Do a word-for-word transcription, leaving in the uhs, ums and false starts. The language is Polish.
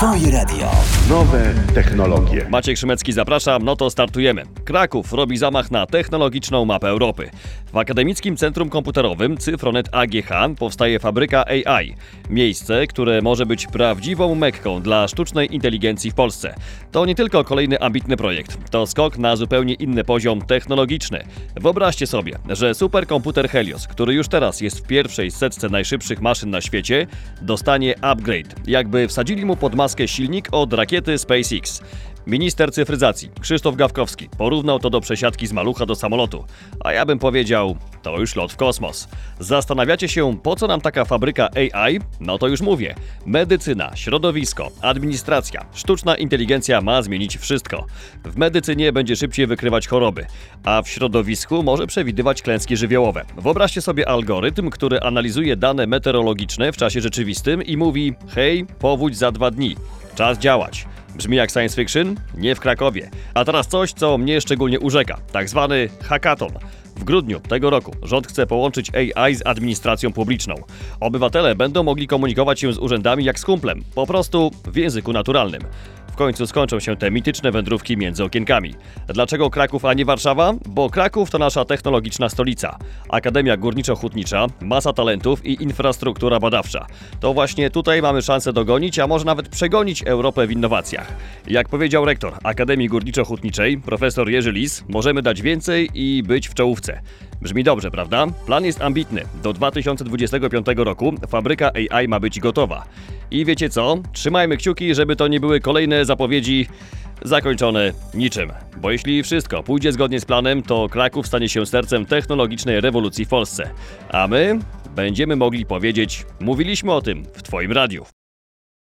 Twoje radio. Nowe technologie. Maciek Szymecki, zapraszam, no to startujemy. Kraków robi zamach na technologiczną mapę Europy. W Akademickim Centrum Komputerowym Cyfronet A G H powstaje fabryka A I. Miejsce, które może być prawdziwą Mekką dla sztucznej inteligencji w Polsce. To nie tylko kolejny ambitny projekt, to skok na zupełnie inny poziom technologiczny. Wyobraźcie sobie, że superkomputer Helios, który już teraz jest w pierwszej setce najszybszych maszyn na świecie, dostanie upgrade, jakby wsadzili mu pod maskę silnik od rakiety SpaceX. Minister cyfryzacji Krzysztof Gawkowski porównał to do przesiadki z malucha do samolotu, a ja bym powiedział, to już lot w kosmos. Zastanawiacie się, po co nam taka fabryka A I? No to już mówię. Medycyna, środowisko, administracja, sztuczna inteligencja ma zmienić wszystko. W medycynie będzie szybciej wykrywać choroby, a w środowisku może przewidywać klęski żywiołowe. Wyobraźcie sobie algorytm, który analizuje dane meteorologiczne w czasie rzeczywistym i mówi: hej, powódź za dwa dni, czas działać. Brzmi jak science fiction? Nie w Krakowie. A teraz coś, co mnie szczególnie urzeka. Tak zwany hackathon. W grudniu tego roku rząd chce połączyć A I z administracją publiczną. Obywatele będą mogli komunikować się z urzędami jak z kumplem. Po prostu w języku naturalnym. W końcu skończą się te mityczne wędrówki między okienkami. Dlaczego Kraków, a nie Warszawa? Bo Kraków to nasza technologiczna stolica. Akademia Górniczo-Hutnicza, masa talentów i infrastruktura badawcza. To właśnie tutaj mamy szansę dogonić, a może nawet przegonić Europę w innowacjach. Jak powiedział rektor Akademii Górniczo-Hutniczej, profesor Jerzy Lis, możemy dać więcej i być w czołówce. Brzmi dobrze, prawda? Plan jest ambitny. Do dwa tysiące dwudziestego piątego roku fabryka A I ma być gotowa. I wiecie co? Trzymajmy kciuki, żeby to nie były kolejne zapowiedzi zakończone niczym. Bo jeśli wszystko pójdzie zgodnie z planem, to Kraków stanie się sercem technologicznej rewolucji w Polsce. A my będziemy mogli powiedzieć, mówiliśmy o tym w Twoim radiu.